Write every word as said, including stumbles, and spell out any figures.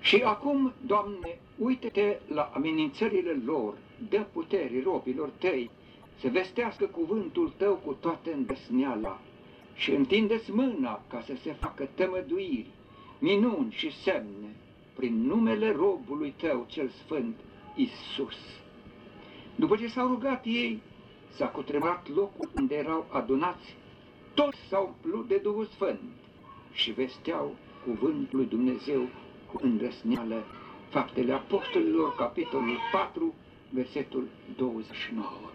Și acum, Doamne, uite-te la amenințările lor, dă puterii robilor Tăi să vestească cuvântul Tău cu toată îndrăzneala și întinde-ți mâna ca să se facă tămăduiri, minuni și semne prin numele robului Tău cel sfânt, Iisus. După ce s-au rugat ei, s-a cutremurat locul unde erau adunați, toți s-au umplut de Duhul Sfânt și vesteau cuvântul lui Dumnezeu cu îndrăzneală. Faptele Apostolilor, capitolul patru, versetul douăzeci și nouă.